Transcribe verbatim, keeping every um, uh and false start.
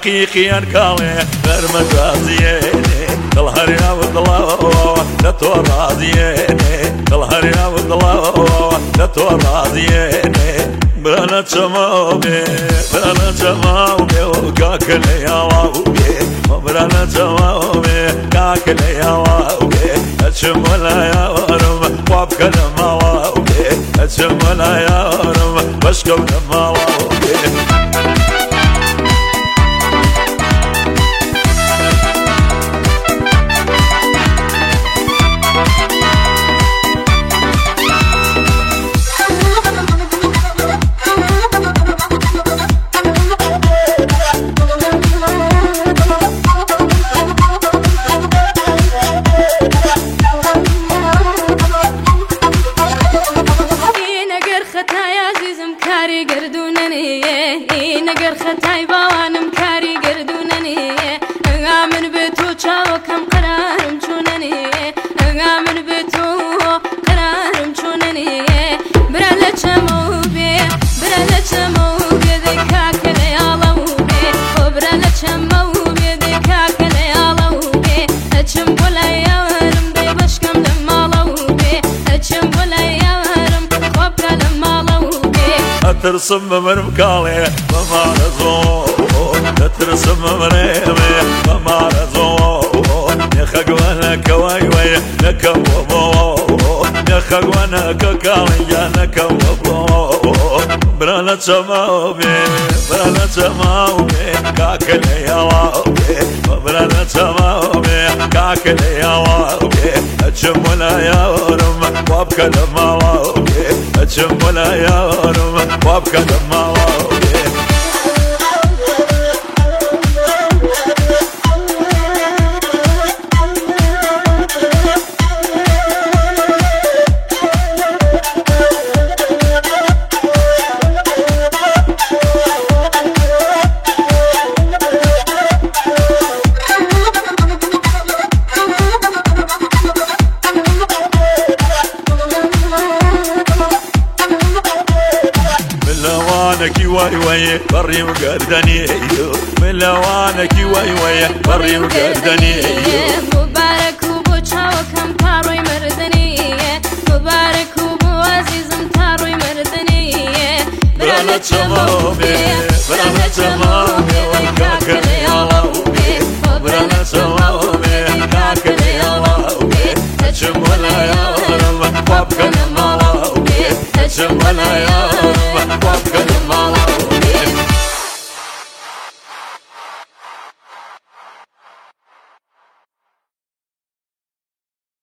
حقيقي انكالي غير مجازيني الهر يا والله لا تراضيني الهر يا والله لا تراضيني برانا تمامي برانا تمامي وكاكل يا واوي برانا تمامي كاكل يا واوي اتشمل يا ورم وابكل ما واوي اتشمل يا ورم بشكل ما واوي كاري قردونني نقر ختاي بوانم كاري قردونني من بيتو تشاو كم قرارم جونني من بيتو قرارم جونني برالة شموبي برالة شموبي ذكاك لي علوبي وبرالة شموبي ذكاك لي علوبي اتشم بولا يارم دي بشكم لما لوبي اتشم بولا يارم خوبك لما لوبي ترسم من مكالي ما رزون ترسم من ريمي ما رزون يا خقوانا كوايوي لك وبو يا خقوانا ككالي يا لك وبو برانا تمامي برانا تمامي كاكل يا واوي برانا تمامي كاكل يا واوي اتشمنا يا ورم وابكى لما واوي اتشمنا يا ورم وابكى لما واوي لوانك واي واي بري وقردني من لوانك واي واي بري وقردني مبارك وبوشا وكم تاروي مردني مبارك وبو عزيز تاروي مردني برانا تمامي برانا تمامي وكاكل يا لاوي برانا تمامي كاكل يا لاوي اتشمل يا ورم وابكى لما لاوي اتشمل يا